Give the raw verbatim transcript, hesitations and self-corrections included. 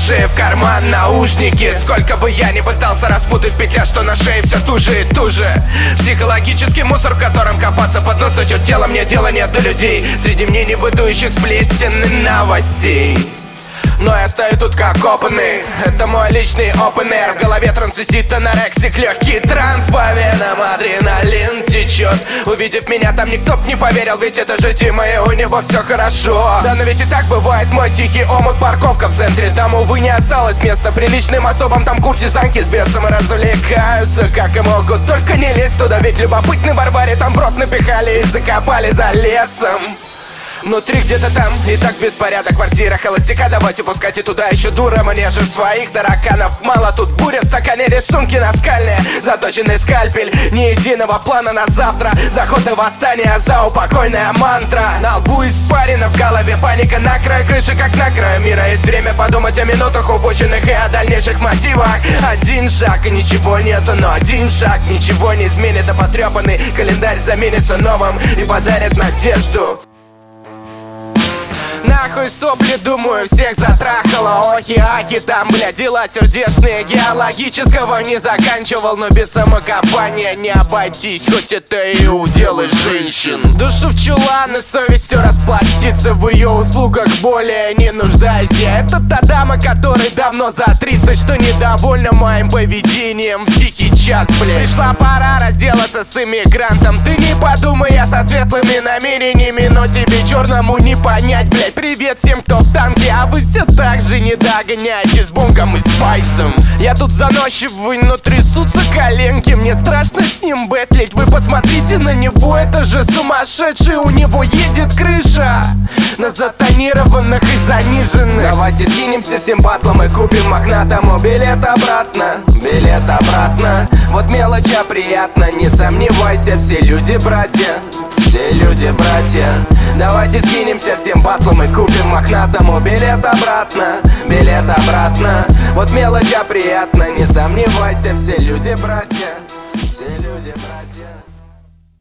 шее в карман наушники. Сколько бы я ни пытался распутать петля, что на шее все туже и туже. Психологический мусор, в котором копаться под нос, точит тело, мне дела нет до людей. Среди мнений бытующих сплетен и новостей. Но я стою тут как опытный, это мой личный open air. В голове трансвестит анорексик, легкий транс, по венам адреналин течет. Увидев меня, там никто б не поверил, ведь это же Дима, и у него все хорошо. Да, но ведь и так бывает, мой тихий омут, парковка в центре. Там, увы, не осталось места приличным особам. Там куртизанки с бесом развлекаются, как и могут. Только не лезь туда, ведь любопытный Варваре там брод напихали и закопали за лесом. Внутри где-то там и так беспорядок. Квартира холостяка, давайте пускайте туда еще дура. Мне же своих тараканов мало. Тут буря в стакане, рисунки наскальные, заточенный скальпель, ни единого плана на завтра. Заход и восстание, заупокойная мантра. На лбу испарина, в голове паника. На край крыши, как на краю мира. Есть время подумать о минутах упущенных и о дальнейших мотивах. Один шаг и ничего нету, но один шаг ничего не изменит. А потрепанный календарь заменится новым и подарит надежду. Нахуй сопли, думаю, всех затрахало. Охи-ахи, там, бля, дела сердечные. Геологического не заканчивал, но без самокопания не обойтись. Хоть это и удел женщин. Душу в чулан и совестью расплатиться. В ее услугах более не нуждаюсь я. Это та дама, которой давно за тридцать, что недовольна моим поведением в тихий час, бля. Пришла пора разделаться с иммигрантом. Ты не подумай, я со светлыми намерениями, но тебе черному не понять, блядь. Привет всем, кто в танке, а вы все так же не догоняете с Бонгом и Спайсом. Я тут заносчивый, но трясутся коленки. Мне страшно с ним бэтлить. Вы посмотрите на него, это же сумасшедший. У него едет крыша на затонированных и заниженных. Давайте скинемся всем батлом и купим мохнатому билет обратно. Билет обратно. Вот мелочь, а приятно. Не сомневайся, все люди братья. Все люди братья. Давайте скинемся всем батлом и купим мохнатому билет обратно. Билет обратно. Вот мелочь, а приятно. Не сомневайся, все люди братья. Все люди братья.